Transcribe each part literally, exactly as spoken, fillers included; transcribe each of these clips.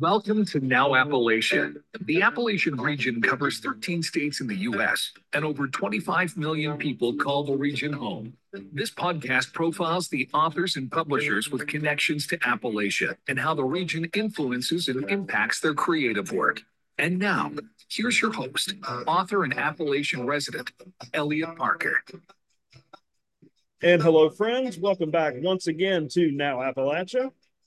Welcome to Now Appalachia. The Appalachian region covers thirteen states in the U S, and over twenty-five million people call the region home. This podcast profiles the authors and publishers with connections to Appalachia and how the region influences and impacts their creative work. And now, here's your host, author and Appalachian resident, Elliot Parker. And hello, friends. Welcome back once again to Now Appalachia.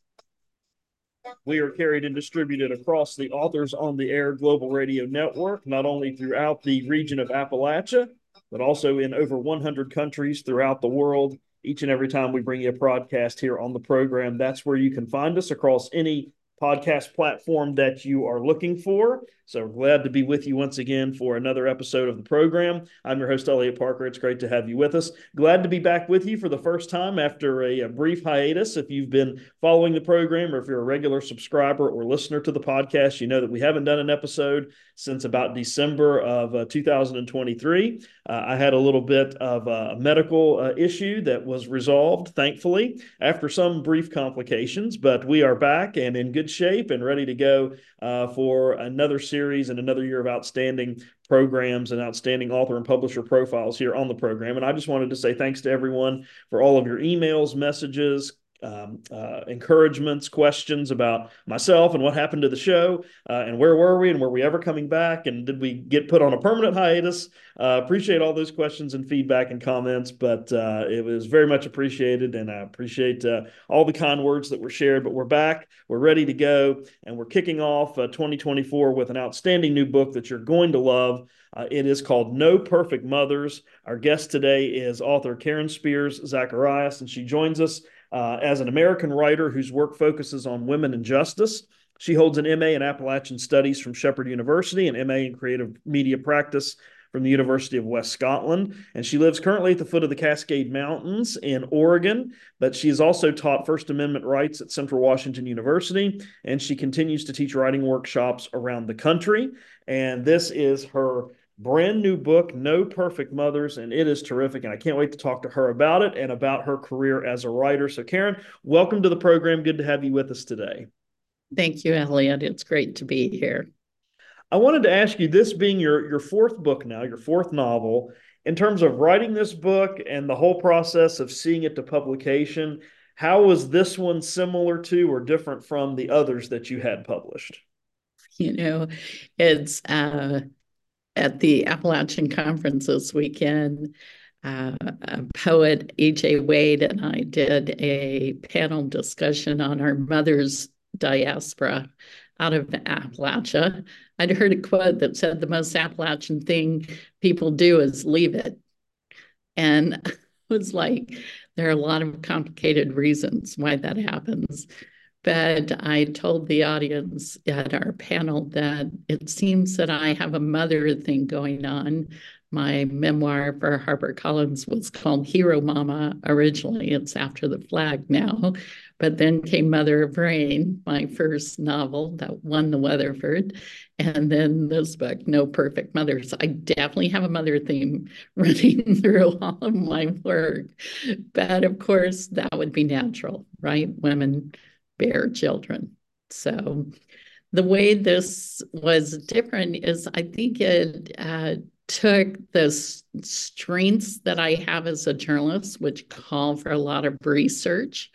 We are carried and distributed across the Authors on the Air Global Radio Network, not only throughout the region of Appalachia, but also in over one hundred countries throughout the world. Each and every time we bring you a podcast here on the program, that's where you can find us across any podcast platform that you are looking for. So glad to be with you once again for another episode of the program. I'm your host, Elliot Parker. It's great to have you with us. Glad to be back with you for the first time after a, a brief hiatus. If you've been following the program or if you're a regular subscriber or listener to the podcast, you know that we haven't done an episode since about December of uh, two thousand twenty-three. Uh, I had a little bit of a medical uh, issue that was resolved, thankfully, after some brief complications, but we are back and in good shape and ready to go uh, for another series and another year of outstanding programs and outstanding author and publisher profiles here on the program. And I just wanted to say thanks to everyone for all of your emails, messages, Um, uh, encouragements, questions about myself and what happened to the show, uh, and where were we, and were we ever coming back, and did we get put on a permanent hiatus? Uh, appreciate all those questions and feedback and comments, but uh, it was very much appreciated, and I appreciate uh, all the kind words that were shared. But we're back, we're ready to go, and we're kicking off uh, twenty twenty-four with an outstanding new book that you're going to love. Uh, it is called No Perfect Mothers. Our guest today is author Karen Spears Zacharias, and she joins us Uh, as an American writer whose work focuses on women and justice. She holds an M A in Appalachian Studies from Shepherd University, an M A in Creative Media Practice from the University of West Scotland, and she lives currently at the foot of the Cascade Mountains in Oregon, but she has also taught First Amendment rights at Central Washington University, and she continues to teach writing workshops around the country, and this is her brand new book, No Perfect Mothers, and it is terrific, and I can't wait to talk to her about it and about her career as a writer. So Karen, welcome to the program. Good to have you with us today. Thank you, Elliot. It's great to be here. I wanted to ask you, this being your, your fourth book now, your fourth novel, in terms of writing this book and the whole process of seeing it to publication, how was this one similar to or different from the others that you had published? You know, it's... Uh, At the Appalachian Conference this weekend, uh, a poet, E J Wade, and I did a panel discussion on our mother's diaspora out of Appalachia. I'd heard a quote that said the most Appalachian thing people do is leave it. And I was like, there are a lot of complicated reasons why that happens. But I told the audience at our panel that it seems that I have a mother thing going on. My memoir for HarperCollins was called Hero Mama. Originally, it's after the flag now. But then came Mother of Rain, my first novel that won the Weatherford. And then this book, No Perfect Mothers. I definitely have a mother theme running through all of my work. But of course, that would be natural, right? Women bear children. So the way this was different is I think it uh, took the strengths that I have as a journalist, which call for a lot of research.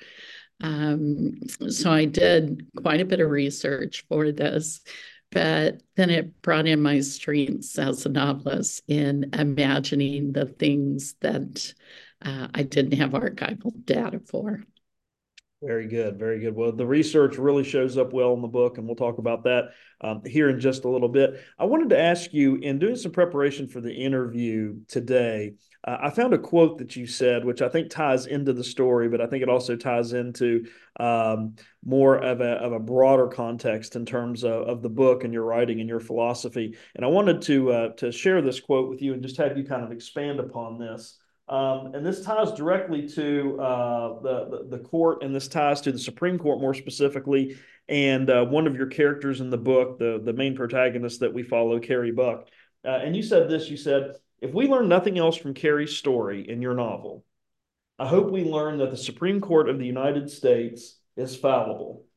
Um, so I did quite a bit of research for this, but then it brought in my strengths as a novelist in imagining the things that uh, I didn't have archival data for. Very good. Very good. Well, the research really shows up well in the book, and we'll talk about that um, here in just a little bit. I wanted to ask you, in doing some preparation for the interview today, uh, I found a quote that you said, which I think ties into the story, but I think it also ties into um, more of a, of a broader context in terms of, of the book and your writing and your philosophy. And I wanted to, uh, to share this quote with you and just have you kind of expand upon this. Um, and this ties directly to uh, the, the, the court, and this ties to the Supreme Court more specifically. And uh, one of your characters in the book, the, the main protagonist that we follow, Carrie Buck. Uh, and you said this, you said, if we learn nothing else from Carrie's story in your novel, I hope we learn that the Supreme Court of the United States is fallible.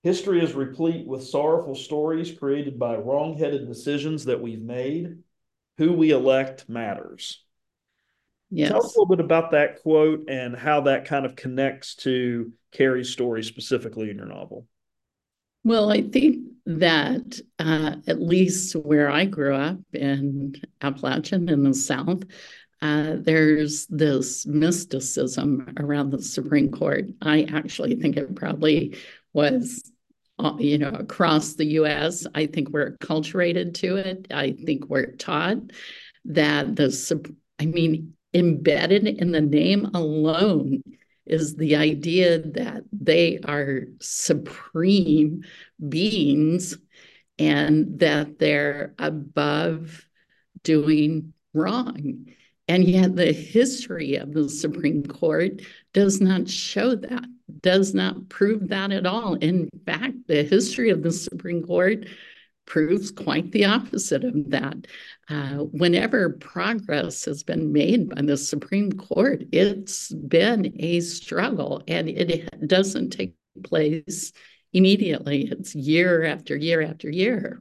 History is replete with sorrowful stories created by wrong-headed decisions that we've made. Who we elect matters. Yes. Tell us a little bit about that quote and how that kind of connects to Carrie's story specifically in your novel. Well, I think that uh, at least where I grew up in Appalachian in the South, uh, there's this mysticism around the Supreme Court. I actually think it probably was, uh, you know, across the U S. I think we're acculturated to it. I think we're taught that the, I mean, embedded in the name alone is the idea that they are supreme beings and that they're above doing wrong. And yet the history of the Supreme Court does not show that, does not prove that at all. In fact, the history of the Supreme Court proves quite the opposite of that. Uh, whenever progress has been made by the Supreme Court, it's been a struggle, and it doesn't take place immediately. It's year after year after year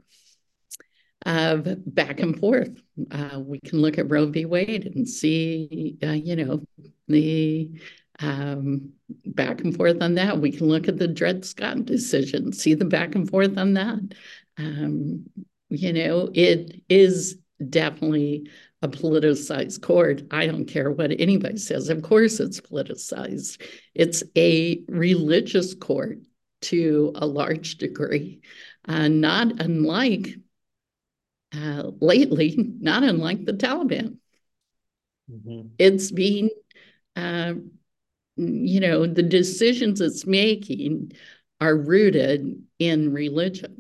of back and forth. Uh, we can look at Roe v. Wade and see, uh, you know, the um, back and forth on that. We can look at the Dred Scott decision, see the back and forth on that. Um, you know, it is definitely a politicized court. I don't care what anybody says. Of course it's politicized. It's a religious court to a large degree, uh, not unlike uh, lately, not unlike the Taliban. Mm-hmm. It's being, uh, you know, the decisions it's making are rooted in religion.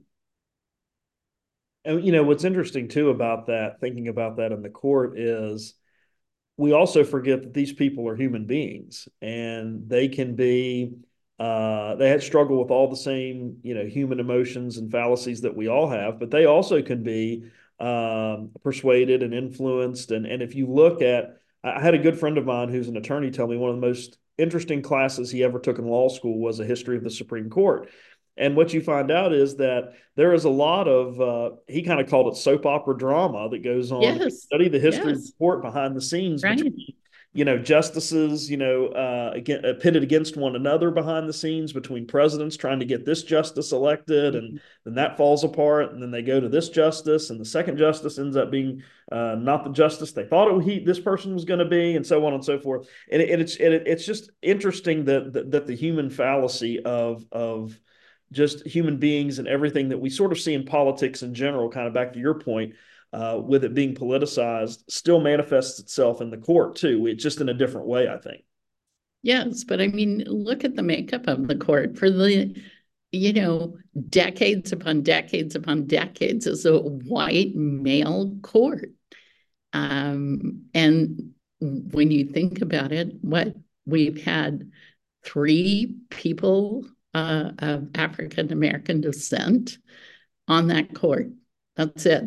And, you know, what's interesting, too, about that, thinking about that in the court is we also forget that these people are human beings and they can be, uh, they had struggle with all the same, you know, human emotions and fallacies that we all have, but they also can be um, persuaded and influenced. And, and if you look at, I had a good friend of mine who's an attorney tell me one of the most interesting classes he ever took in law school was a history of the Supreme Court. And what you find out is that there is a lot of, uh, he kind of called it soap opera drama that goes on. Yes. Study the history yes. of the court behind the scenes, right. between, you know, justices, you know, uh, again, uh, pitted against one another behind the scenes, between presidents trying to get this justice elected, and then that falls apart, and then they go to this justice, and the second justice ends up being uh, not the justice they thought it, he, this person was going to be, and so on and so forth. And, it, and it's it, it's just interesting that, that that the human fallacy of of just human beings and everything that we sort of see in politics in general, kind of back to your point, uh, with it being politicized, still manifests itself in the court too. It's just in a different way, I think. Yes, but I mean, look at the makeup of the court for the, you know, decades upon decades upon decades as a white male court. Um, and when you think about it, what we've had three people Uh, of African American descent on that court. That's it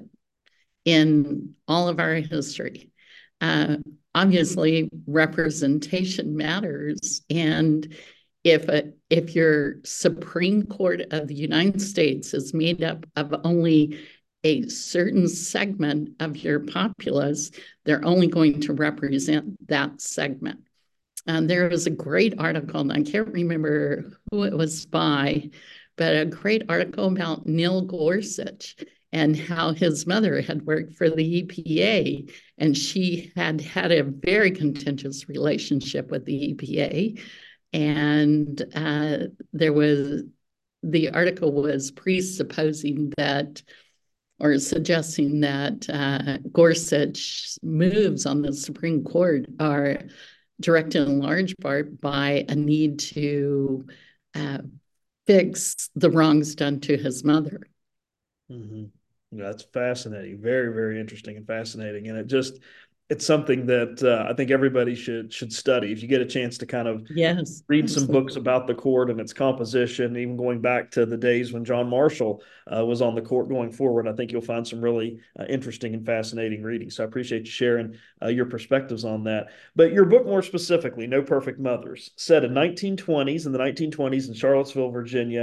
in all of our history. Uh, obviously, representation matters, and if a, if your Supreme Court of the United States is made up of only a certain segment of your populace, they're only going to represent that segment. And there was a great article, and I can't remember who it was by, but a great article about Neil Gorsuch and how his mother had worked for the E P A, and she had had a very contentious relationship with the E P A. And uh, there was, the article was presupposing that, or suggesting that uh, Gorsuch's moves on the Supreme Court are directed in large part by a need to uh, fix the wrongs done to his mother. Mm-hmm. Yeah, that's fascinating. Very, very interesting and fascinating. And it just, it's something that uh, I think everybody should should study. If you get a chance to kind of yes, read absolutely. some books about the court and its composition, even going back to the days when John Marshall uh, was on the court going forward, I think you'll find some really uh, interesting and fascinating reading. So I appreciate you sharing uh, your perspectives on that. But your book more specifically, No Perfect Mothers, set in nineteen twenties, in the nineteen twenties in Charlottesville, Virginia.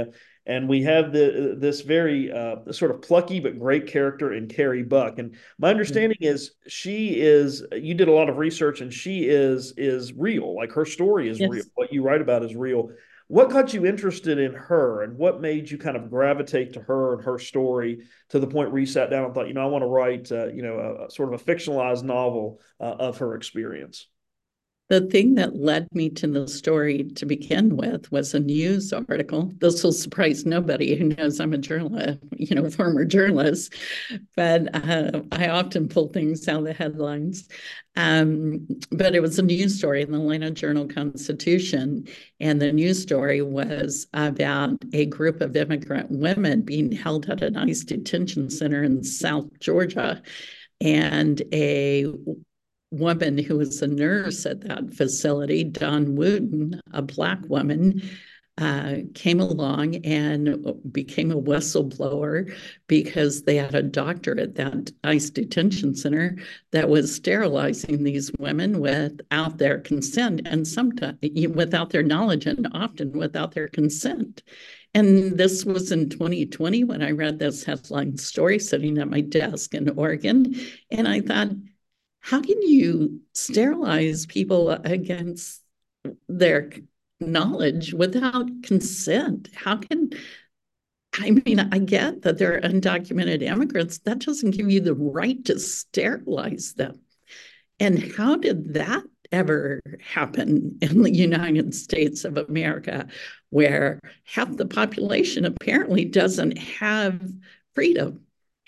And we have the this very uh, sort of plucky but great character in Carrie Buck. And my understanding is she is, you did a lot of research, and she is is real. Like, her story is real. Yes. What you write about is real. What got you interested in her, and what made you kind of gravitate to her and her story to the point where you sat down and thought, you know, I want to write, uh, you know, a, a sort of a fictionalized novel uh, of her experience? The thing that led me to the story to begin with was a news article. This will surprise nobody who knows I'm a journalist, you know, former journalist, but uh, I often pull things out of the headlines. Um, but it was a news story in the Atlanta Journal-Constitution, and the news story was about a group of immigrant women being held at an ICE detention center in South Georgia, and a woman who was a nurse at that facility, Dawn Wooten, a Black woman, uh, came along and became a whistleblower because they had a doctor at that ICE detention center that was sterilizing these women without their consent, and sometimes without their knowledge, and often without their consent. And this was in twenty twenty when I read this headline story sitting at my desk in Oregon. And I thought, how can you sterilize people against their knowledge without consent? How can, I mean, I get that they're undocumented immigrants. That doesn't give you the right to sterilize them. And how did that ever happen in the United States of America, where half the population apparently doesn't have freedom?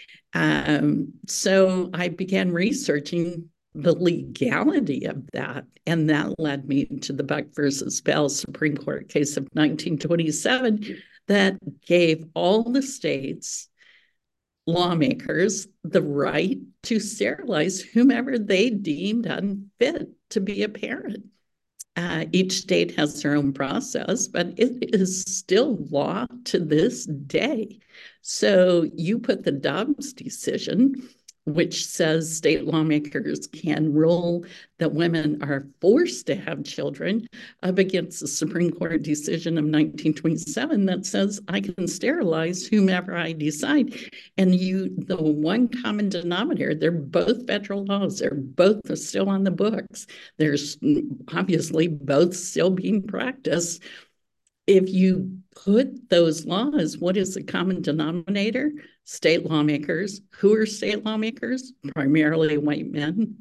Um, so I began researching the legality of that, and that led me to the Buck versus Bell Supreme Court case of nineteen twenty-seven that gave all the states lawmakers the right to sterilize whomever they deemed unfit to be a parent. Uh, each state has their own process, but it is still law to this day. So you put the Dobbs decision, which says state lawmakers can rule that women are forced to have children, up against the Supreme Court decision of nineteen twenty-seven that says I can sterilize whomever I decide. And you, the one common denominator, they're both federal laws. They're both still on the books. There's obviously both still being practiced. If you put those laws, what is the common denominator? State lawmakers. Who are state lawmakers? Primarily white men.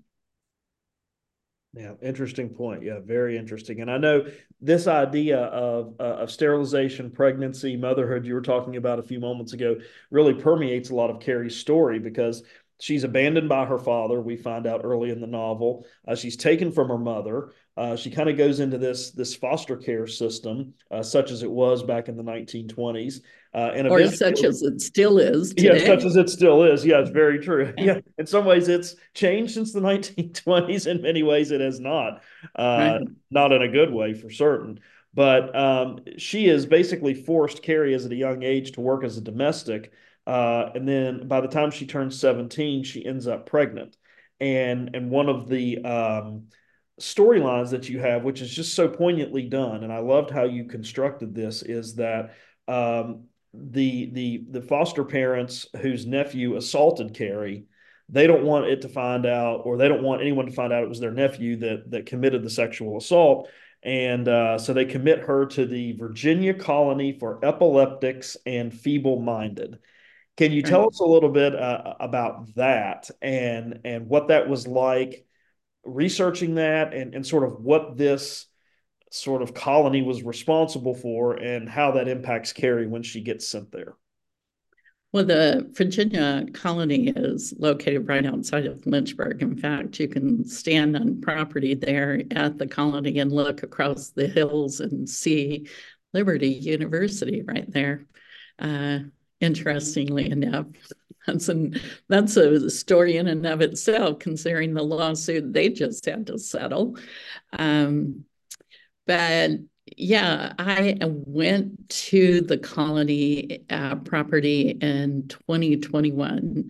Yeah, interesting point. Yeah, very interesting. And I know this idea of uh, of sterilization, pregnancy, motherhood you were talking about a few moments ago really permeates a lot of Carrie's story, because she's abandoned by her father. We find out early in the novel. Uh, she's taken from her mother. Uh, she kind of goes into this this foster care system, uh, such as it was back in the nineteen twenties. Uh, and or such as it still is today. Yeah, such as it still is. Yeah, it's very true. Yeah, in some ways it's changed since the nineteen twenties. In many ways it has not. Uh, Right. Not in a good way, for certain. But um, she is basically forced, Carrie, as at a young age, to work as a domestic. Uh, and then by the time she turns seventeen, she ends up pregnant. And and one of the um, storylines that you have, which is just so poignantly done, and I loved how you constructed this, is that um, the the the foster parents whose nephew assaulted Carrie, they don't want it to find out, or they don't want anyone to find out it was their nephew that that committed the sexual assault. And uh, so they commit her to the Virginia Colony for Epileptics and Feeble-Minded. Can you tell Right. us a little bit uh, about that, and and what that was like researching that, and, and sort of what this sort of colony was responsible for, and how that impacts Carrie when she gets sent there? Well, the Virginia colony is located right outside of Lynchburg. In fact, you can stand on property there at the colony and look across the hills and see Liberty University right there. Uh, interestingly enough, that's an that's a story in and of itself, considering the lawsuit they just had to settle. Um, but yeah, I went to the colony uh, property in twenty twenty-one,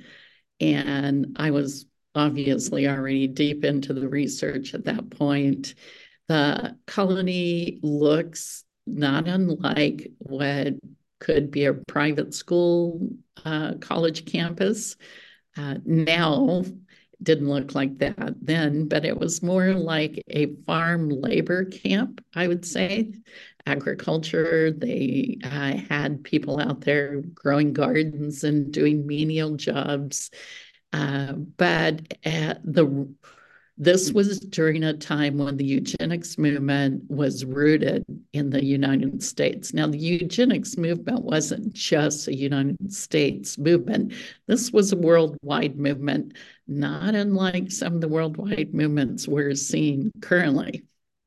and I was obviously already deep into the research at that point. The colony looks not unlike what could be a private school, uh, college campus. Uh, now, didn't look like that then, but it was more like a farm labor camp, I would say. Agriculture, they uh, had people out there growing gardens and doing menial jobs. Uh, but at the this was during a time when the eugenics movement was rooted in the United States. Now, the eugenics movement wasn't just a United States movement. This was a worldwide movement, not unlike some of the worldwide movements we're seeing currently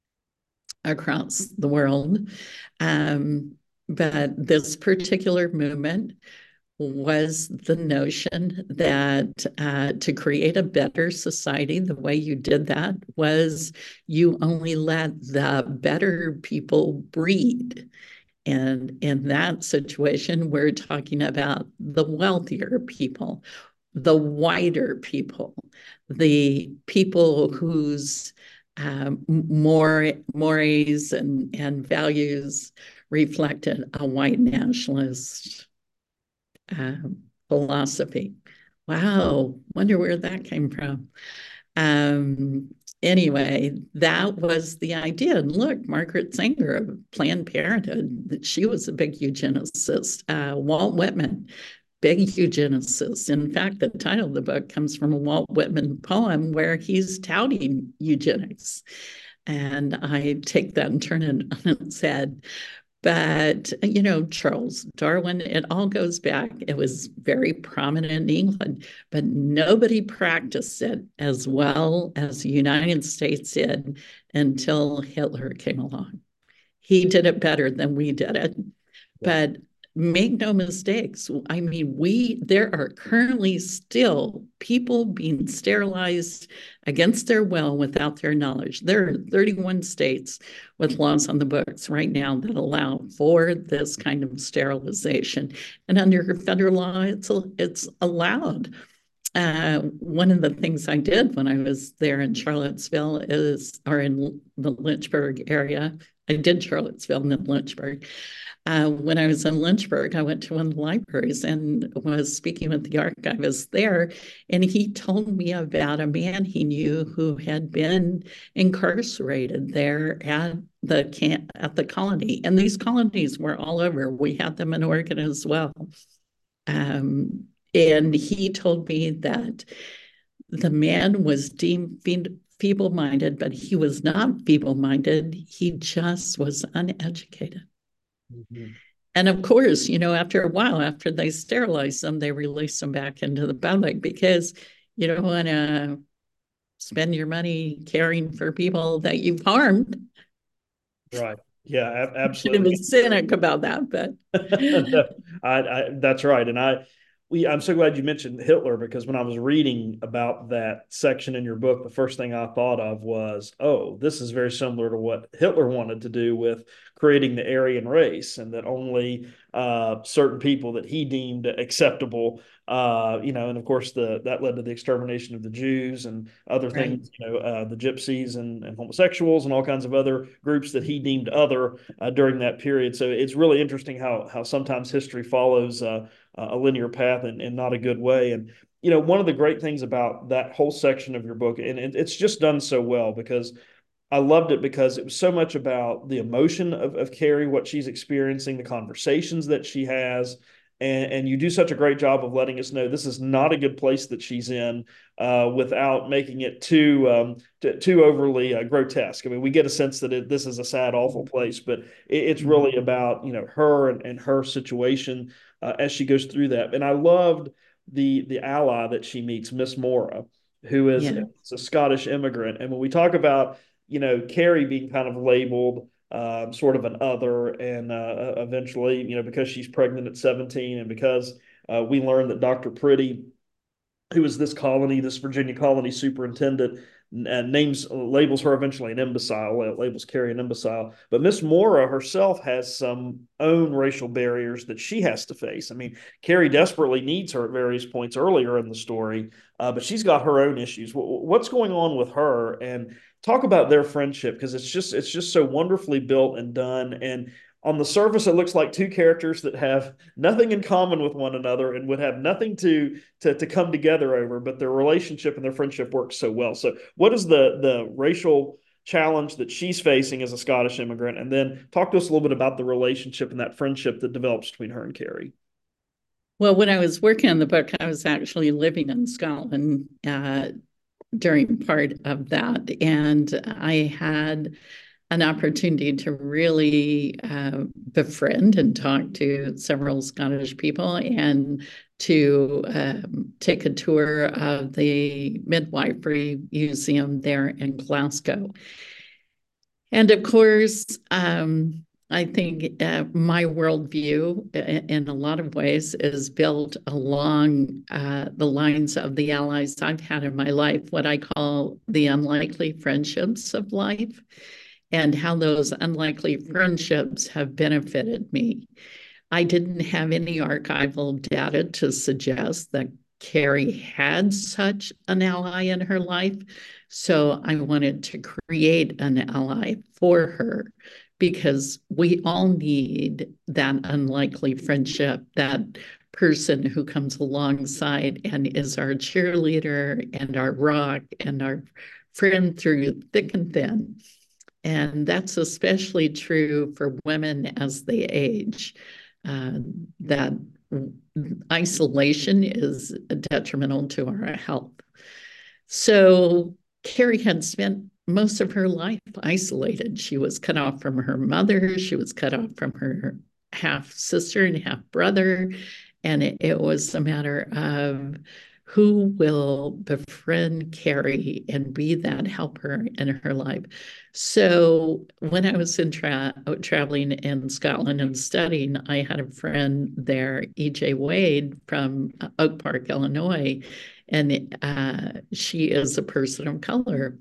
across the world. Um, but this particular movement was the notion that uh, to create a better society, the way you did that was you only let the better people breed. And in that situation, we're talking about the wealthier people, the whiter people, the people whose um, more mores and, and values reflected a white nationalist um, philosophy. Wow, wonder where that came from. Um, anyway, that was the idea. And look, Margaret Sanger of Planned Parenthood, she was a big eugenicist. Uh, Walt Whitman, big eugenicist. In fact, the title of the book comes from a Walt Whitman poem where he's touting eugenics. And I take that and turn it on its head. But, you know, Charles Darwin, it all goes back. It was very prominent in England, but nobody practiced it as well as the United States did until Hitler came along. He did it better than we did it. But make no mistakes. I mean, we there are currently still people being sterilized against their will without their knowledge. There are thirty-one states with laws on the books right now that allow for this kind of sterilization. And under federal law, it's, it's allowed. Uh, one of the things I did when I was there in Charlottesville is, or in the Lynchburg area, I did Charlottesville and then Lynchburg. Uh, when I was in Lynchburg, I went to one of the libraries and was speaking with the archivist there, and he told me about a man he knew who had been incarcerated there at the camp, at the colony. And these colonies were all over. We had them in Oregon as well. Um, and he told me that the man was deemed feeble-minded, but he was not feeble-minded. He just was uneducated. Mm-hmm. And of course, you know, after a while, after they sterilize them, they release them back into the public because you don't want to spend your money caring for people that you've harmed. Right. Yeah, absolutely. I was cynic about that, but I, I, that's right. And I, we, I'm so glad you mentioned Hitler, because when I was reading about that section in your book, the first thing I thought of was, oh, this is very similar to what Hitler wanted to do with creating the Aryan race, and that only uh, certain people that he deemed acceptable, uh, you know, and of course the that led to the extermination of the Jews and other things, right. you know, uh, the gypsies and, and homosexuals and all kinds of other groups that he deemed other uh, during that period. So it's really interesting how how sometimes history follows uh, a linear path and, and not a good way. And, you know, one of the great things about that whole section of your book, and it, it's just done so well, because I loved it because it was so much about the emotion of, of Carrie, what she's experiencing, the conversations that she has. And, and you do such a great job of letting us know this is not a good place that she's in uh, without making it too um, t- too overly uh, grotesque. I mean, we get a sense that it, this is a sad, awful place, but it, it's really about, you know, her and, and her situation uh, as she goes through that. And I loved the the ally that she meets, Miss Mora, who is yeah. a Scottish immigrant. And when we talk about, you know, Carrie being kind of labeled Um, sort of an other, and uh, eventually, you know, because she's pregnant at seventeen, and because uh, we learned that Doctor Pretty, who is this colony, this Virginia colony superintendent, uh, names labels her eventually an imbecile, uh, labels Carrie an imbecile. But Miss Mora herself has some own racial barriers that she has to face. I mean, Carrie desperately needs her at various points earlier in the story, uh, but she's got her own issues. What's going on with her? And talk about their friendship, because it's just it's just so wonderfully built and done. And on the surface, it looks like two characters that have nothing in common with one another and would have nothing to to, to come together over, but their relationship and their friendship works so well. So what is the the racial challenge that she's facing as a Scottish immigrant? And then talk to us a little bit about the relationship and that friendship that develops between her and Carrie. Well, when I was working on the book, I was actually living in Scotland uh, during part of that. And I had an opportunity to really uh, befriend and talk to several Scottish people and to um, take a tour of the Midwifery Museum there in Glasgow. And of course, um, I think uh, my worldview in a lot of ways is built along uh, the lines of the allies I've had in my life, what I call the unlikely friendships of life, and how those unlikely friendships have benefited me. I didn't have any archival data to suggest that Carrie had such an ally in her life, so I wanted to create an ally for her because we all need that unlikely friendship, that person who comes alongside and is our cheerleader and our rock and our friend through thick and thin. And that's especially true for women as they age, uh, that isolation is detrimental to our health. So Carrie had spent most of her life isolated. She was cut off from her mother. She was cut off from her half sister and half brother. And it, it was a matter of who will befriend Carrie and be that helper in her life. So when I was in tra traveling in Scotland and studying, I had a friend there, E J Wade from Oak Park, Illinois, and uh, she is a person of color.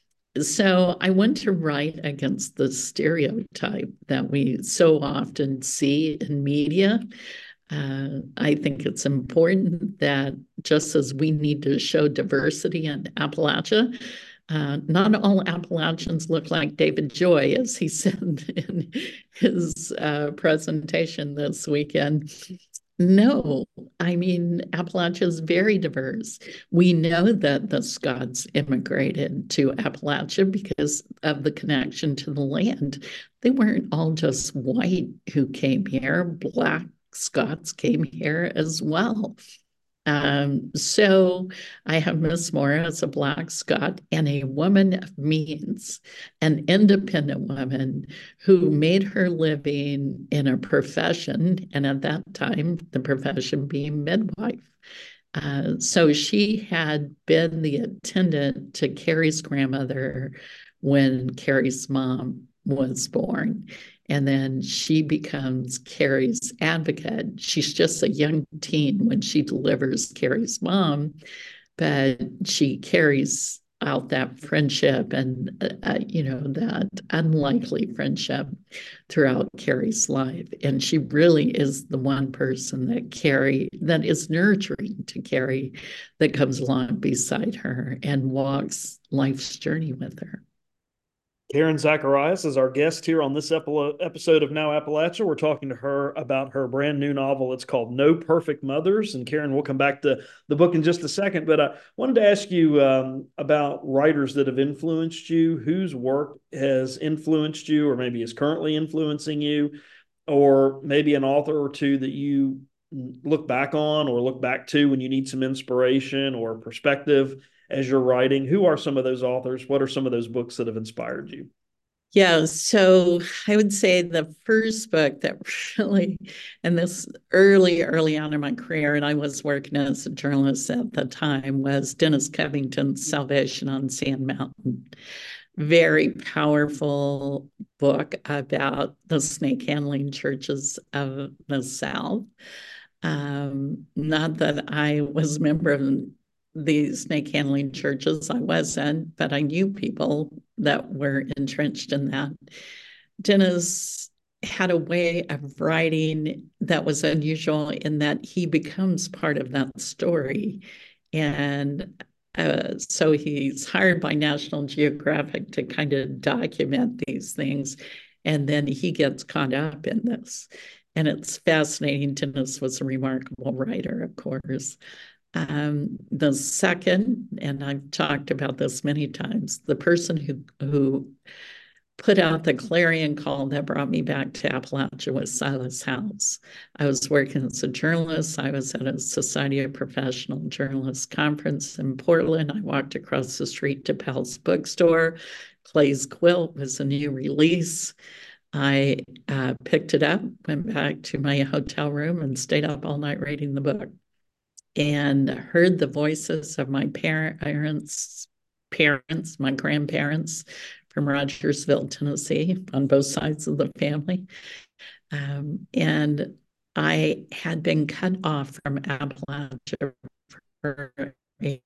So I want to write against the stereotype that we so often see in media. Uh, I think it's important that just as we need to show diversity in Appalachia, uh, not all Appalachians look like David Joy, as he said in his uh, presentation this weekend. No, I mean, Appalachia is very diverse. We know that the Scots immigrated to Appalachia because of the connection to the land. They weren't all just white who came here. Black Scots came here as well. Um, so I have Miss Moore as a Black Scot and a woman of means, an independent woman who made her living in a profession, and at that time, the profession being midwife. Uh, so she had been the attendant to Carrie's grandmother when Carrie's mom was born. And then she becomes Carrie's advocate. She's just a young teen when she delivers Carrie's mom, but she carries out that friendship and, uh, you know, that unlikely friendship throughout Carrie's life. And she really is the one person that Carrie, that is nurturing to Carrie, that comes along beside her and walks life's journey with her. Karen Zacharias is our guest here on this episode of Now Appalachia. We're talking to her about her brand new novel. It's called No Perfect Mothers. And Karen, we'll come back to the book in just a second. But I wanted to ask you um, about writers that have influenced you, whose work has influenced you or maybe is currently influencing you, or maybe an author or two that you look back on or look back to when you need some inspiration or perspective as you're writing. Who are some of those authors? What are some of those books that have inspired you? Yeah, so I would say the first book that really, and this early, early on in my career, and I was working as a journalist at the time, was Dennis Covington's Salvation on Sand Mountain. Very powerful book about the snake handling churches of the South. Um, not that I was a member of the snake handling churches, I wasn't, but I knew people that were entrenched in that. Dennis had a way of writing that was unusual in that he becomes part of that story. And uh, so he's hired by National Geographic to kind of document these things. And then he gets caught up in this. And it's fascinating. Dennis was a remarkable writer, of course. Um, the second, and I've talked about this many times, the person who who put out the clarion call that brought me back to Appalachia was Silas House. I was working as a journalist. I was at a Society of Professional Journalists conference in Portland. I walked across the street to Powell's bookstore. Clay's Quilt was a new release. I uh, picked it up, went back to my hotel room, and stayed up all night reading the book, and heard the voices of my parents, parents, my grandparents from Rogersville, Tennessee, on both sides of the family. Um, and I had been cut off from Appalachia for a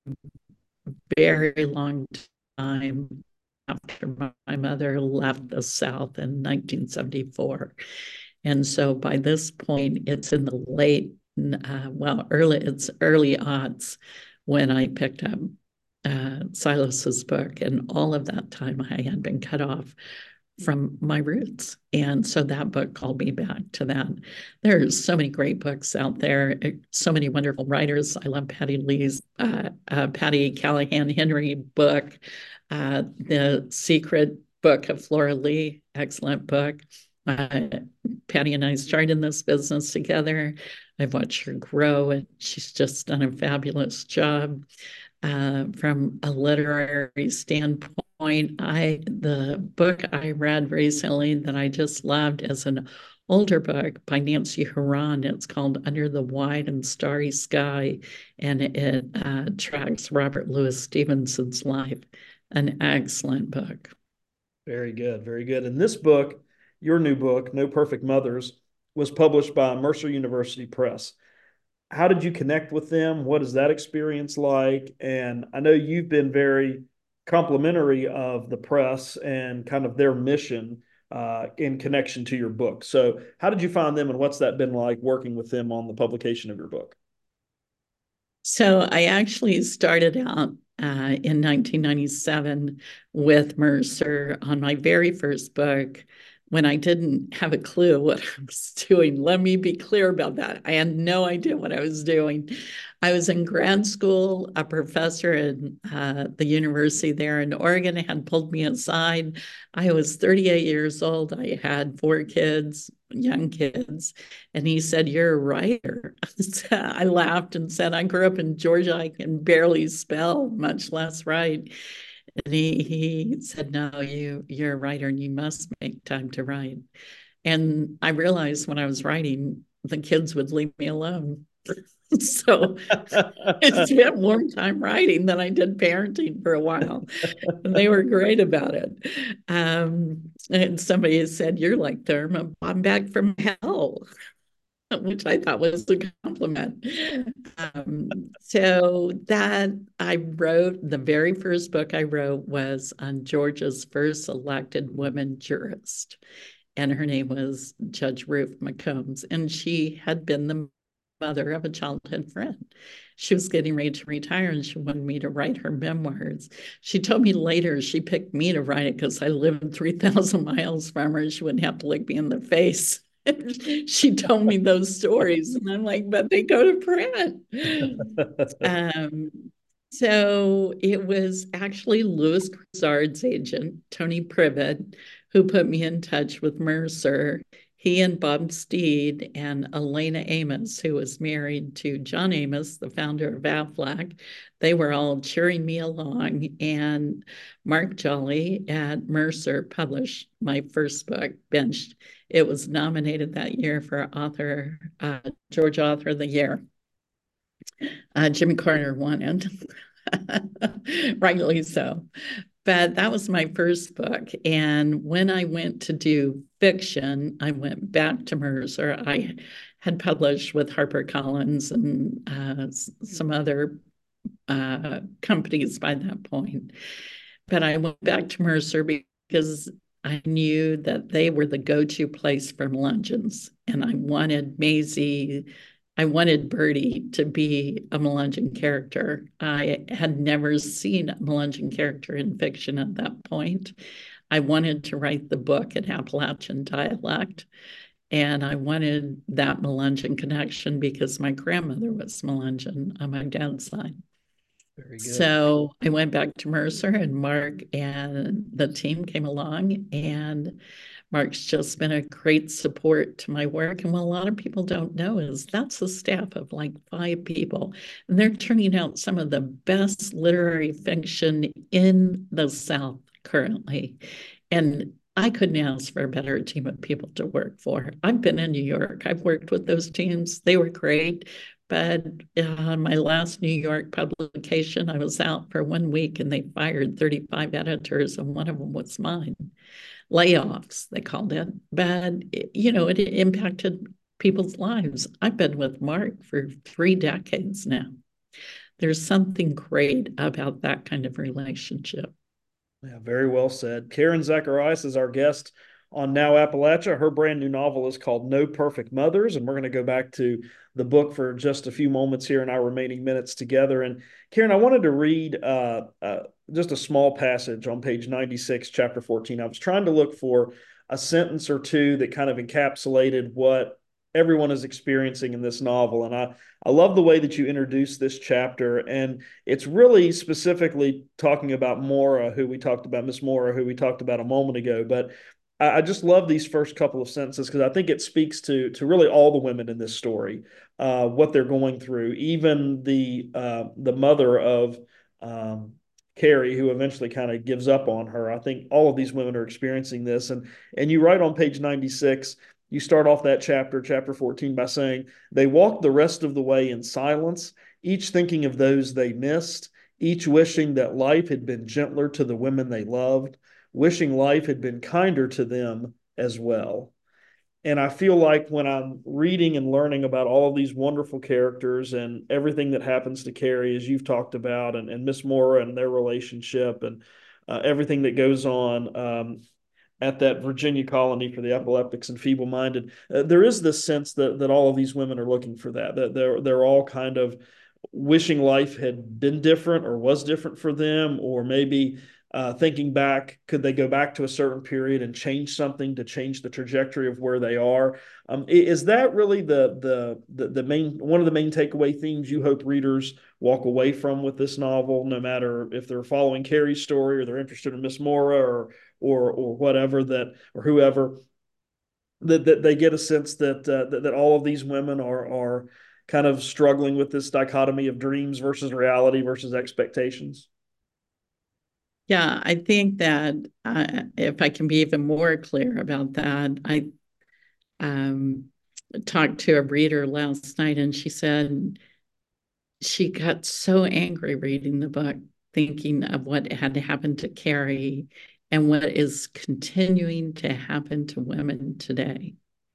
very long time after my mother left the South in nineteen seventy-four. And so by this point, it's in the late, uh, well, early, it's early aughts when I picked up uh, Silas's book. And all of that time I had been cut off from my roots. And so that book called me back to that. There's so many great books out there, so many wonderful writers. I love Patty Lee's, uh, uh, Patty Callahan Henry book, uh, The Secret Book of Flora Lee, excellent book. Uh, Patty and I started in this business together. I've watched her grow, and she's just done a fabulous job. Uh, from a literary standpoint, I the book I read recently that I just loved is an older book by Nancy Horan. It's called Under the Wide and Starry Sky, and it uh, tracks Robert Louis Stevenson's life. An excellent book. Very good, very good. And this book, your new book, No Perfect Mothers, was published by Mercer University Press. How did you connect with them? What is that experience like? And I know you've been very complimentary of the press and kind of their mission uh, in connection to your book. So how did you find them, and what's that been like working with them on the publication of your book? So I actually started out uh, in nineteen ninety-seven with Mercer on my very first book, when I didn't have a clue what I was doing. Let me be clear about that. I had no idea what I was doing. I was in grad school. A professor at uh, the university there in Oregon had pulled me aside. I was thirty-eight years old. I had four kids, young kids. And he said, "You're a writer." I laughed and said, "I grew up in Georgia. I can barely spell, much less write." And he, he said, "No, you, you're a writer and you must make time to write." And I realized when I was writing, the kids would leave me alone. So I spent more time writing than I did parenting for a while. And they were great about it. Um, and somebody said, "You're like Therma, I'm back from hell," which I thought was a compliment. Um, so that I wrote, the very first book I wrote was on Georgia's first elected woman jurist. And her name was Judge Ruth McCombs. And she had been the mother of a childhood friend. She was getting ready to retire and she wanted me to write her memoirs. She told me later she picked me to write it because I lived three thousand miles from her. She wouldn't have to look me in the face. She told me those stories, and I'm like, "But they go to print." um, so it was actually Louis Grizzard's agent, Tony Privet, who put me in touch with Mercer. He and Bob Steed and Elena Amos, who was married to John Amos, the founder of Aflac, they were all cheering me along. And Mark Jolly at Mercer published my first book, Benched. It was nominated that year for author, uh, Georgia Author of the Year. Uh, Jimmy Carter won it, rightly so. But that was my first book. And when I went to do fiction, I went back to Mercer. I had published with HarperCollins and uh, some other uh, companies by that point. But I went back to Mercer because I knew that they were the go-to place for Melungeons. And I wanted Maisie, I wanted Bertie to be a Melungeon character. I had never seen a Melungeon character in fiction at that point. I wanted to write the book in Appalachian dialect. And I wanted that Melungeon connection because my grandmother was Melungeon on my dad's side. Very good. So I went back to Mercer, and Mark and the team came along, and Mark's just been a great support to my work. And what a lot of people don't know is that's a staff of like five people, and they're turning out some of the best literary fiction in the South currently. And I couldn't ask for a better team of people to work for. I've been in New York. I've worked with those teams. They were great. But uh, my last New York publication, I was out for one week and they fired thirty-five editors, and one of them was mine. Layoffs, they called it. But, you know, it impacted people's lives. I've been with Mark for three decades now. There's something great about that kind of relationship. Yeah, very well said. Karen Zacharias is our guest on Now Appalachia. Her brand new novel is called No Perfect Mothers, and we're going to go back to the book for just a few moments here in our remaining minutes together. And Karen, I wanted to read uh, uh, just a small passage on page ninety-six, chapter fourteen. I was trying to look for a sentence or two that kind of encapsulated what everyone is experiencing in this novel. And I, I love the way that you introduce this chapter. And it's really specifically talking about Maura, who we talked about, Miss Maura, who we talked about a moment ago. But I just love these first couple of sentences because I think it speaks to to really all the women in this story, uh, what they're going through. Even the uh, the mother of um, Carrie, who eventually kind of gives up on her. I think all of these women are experiencing this. And and you write on page ninety-six, you start off that chapter, chapter fourteen, by saying, they walked the rest of the way in silence, each thinking of those they missed, each wishing that life had been gentler to the women they loved, wishing life had been kinder to them as well. And I feel like when I'm reading and learning about all of these wonderful characters and everything that happens to Carrie, as you've talked about, and, and Miss Maura and their relationship, and uh, everything that goes on um, at that Virginia colony for the epileptics and feeble-minded, uh, there is this sense that that all of these women are looking for that, that they're, they're all kind of wishing life had been different or was different for them, or maybe Uh, thinking back, could they go back to a certain period and change something to change the trajectory of where they are? Um, is that really the, the the the main one of the main takeaway themes you hope readers walk away from with this novel, no matter if they're following Carrie's story or they're interested in Miss Maura or or or whatever, that or whoever, that that they get a sense that uh, that, that all of these women are are kind of struggling with this dichotomy of dreams versus reality versus expectations? Yeah, I think that uh, if I can be even more clear about that, I um, talked to a reader last night, and she said she got so angry reading the book, thinking of what had happened to Carrie and what is continuing to happen to women today.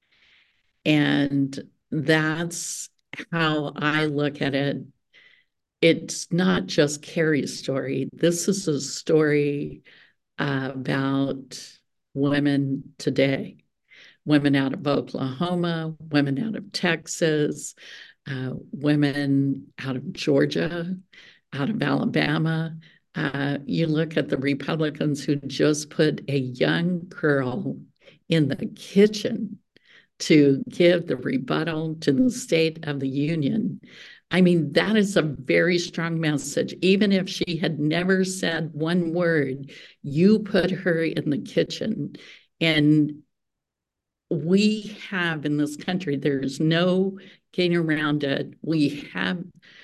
And that's how I look at it. It's not just Carrie's story. This is a story uh, about women today, women out of Oklahoma, women out of Texas, uh, women out of Georgia, out of Alabama. Uh, you look at the Republicans who just put a young girl in the kitchen to give the rebuttal to the State of the Union. I mean, that is a very strong message. Even if she had never said one word, you put her in the kitchen. And we have in this country, there's no getting around it. We have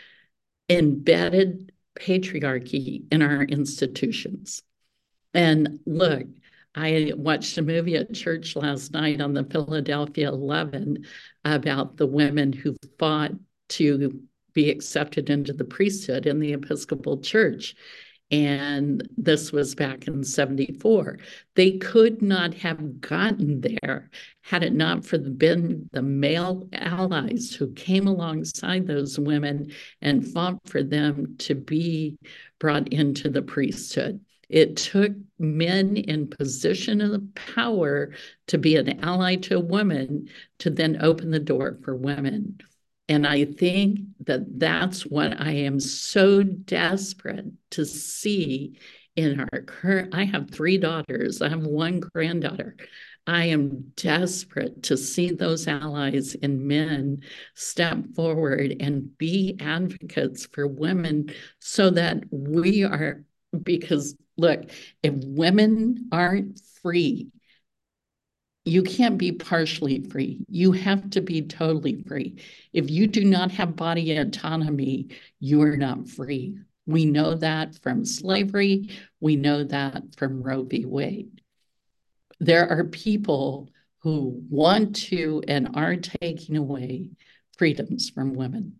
embedded patriarchy in our institutions. And look, I watched a movie at church last night on the Philadelphia eleven about the women who fought to be accepted into the priesthood in the Episcopal Church. And this was back in seventy-four. They could not have gotten there had it not for the, been the male allies who came alongside those women and fought for them to be brought into the priesthood. It took men in position of power to be an ally to a woman to then open the door for women. And I think that that's what I am so desperate to see in our current, I have three daughters, I have one granddaughter. I am desperate to see those allies in men step forward and be advocates for women so that we are, because look, if women aren't free, you can't be partially free. You have to be totally free. If you do not have body autonomy, you are not free. We know that from slavery. We know that from Roe v. Wade. There are people who want to and are taking away freedoms from women.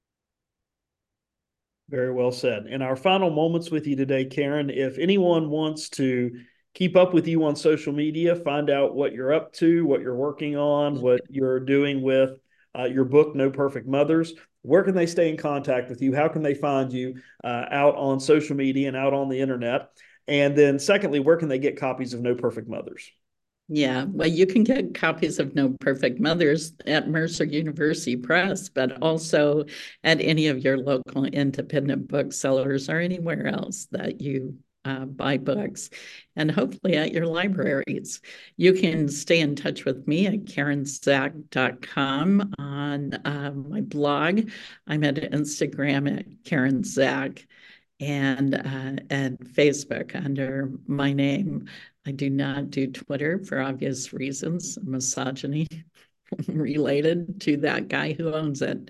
Very well said. In our final moments with you today, Karen, if anyone wants to keep up with you on social media, find out what you're up to, what you're working on, what you're doing with uh, your book, No Perfect Mothers, where can they stay in contact with you? How can they find you uh, out on social media and out on the internet? And then secondly, where can they get copies of No Perfect Mothers? Yeah, well, you can get copies of No Perfect Mothers at Mercer University Press, but also at any of your local independent booksellers or anywhere else that you uh, buy books, and hopefully at your libraries. You can stay in touch with me at karen zak dot com on uh, my blog. I'm at Instagram at Karen Zak, and uh, and Facebook under my name. I do not do Twitter for obvious reasons, misogyny related to that guy who owns it.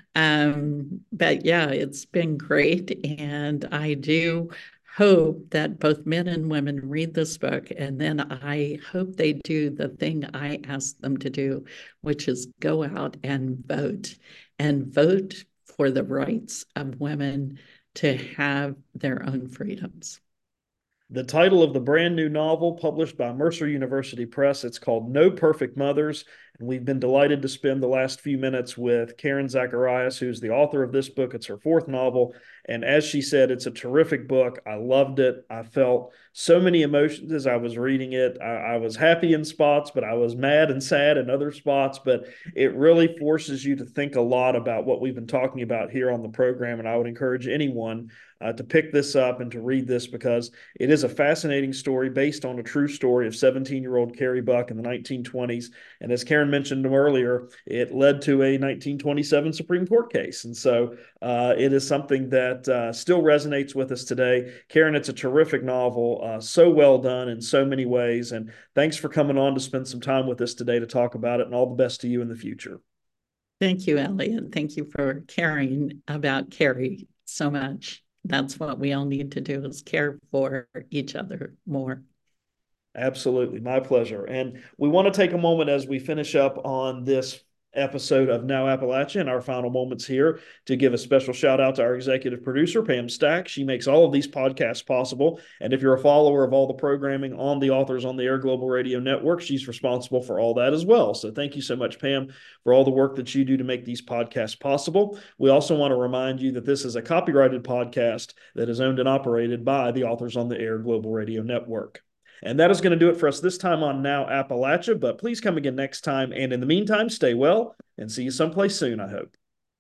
Um, but yeah, it's been great. And I do hope that both men and women read this book. And then I hope they do the thing I asked them to do, which is go out and vote and vote for the rights of women to have their own freedoms. The title of the brand new novel published by Mercer University Press, it's called No Perfect Mothers. And we've been delighted to spend the last few minutes with Karen Zacharias, who's the author of this book. It's her fourth novel. And as she said, it's a terrific book. I loved it. I felt so many emotions as I was reading it. I, I was happy in spots, but I was mad and sad in other spots. But it really forces you to think a lot about what we've been talking about here on the program. And I would encourage anyone uh, to pick this up and to read this, because it is a fascinating story based on a true story of seventeen-year-old Carrie Buck in the nineteen twenties. And as Karen mentioned earlier, it led to a nineteen twenty-seven Supreme Court case. And so uh, it is something that uh, still resonates with us today. Karen, it's a terrific novel, uh, so well done in so many ways. And thanks for coming on to spend some time with us today to talk about it, and all the best to you in the future. Thank you, Elliot. Thank you for caring about Carrie so much. That's what we all need to do, is care for each other more. Absolutely. My pleasure. And we want to take a moment as we finish up on this episode of Now Appalachia in our final moments here to give a special shout out to our executive producer, Pam Stack. She makes all of these podcasts possible. And if you're a follower of all the programming on the Authors on the Air Global Radio Network, she's responsible for all that as well. So thank you so much, Pam, for all the work that you do to make these podcasts possible. We also want to remind you that this is a copyrighted podcast that is owned and operated by the Authors on the Air Global Radio Network. And that is going to do it for us this time on Now Appalachia, but please come again next time. And in the meantime, stay well and see you someplace soon, I hope.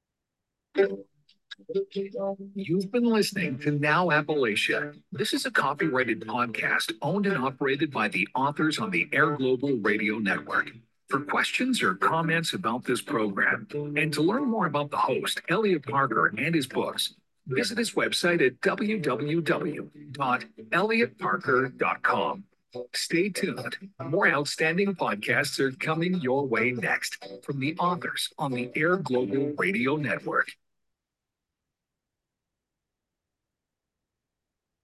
You've been listening to Now Appalachia. This is a copyrighted podcast owned and operated by the Authors on the Air Global Radio Network. For questions or comments about this program, and to learn more about the host, Elliot Parker, and his books, visit his website at w w w dot elliot parker dot com. Stay tuned. More outstanding podcasts are coming your way next from the Authors on the Air Global Radio Network.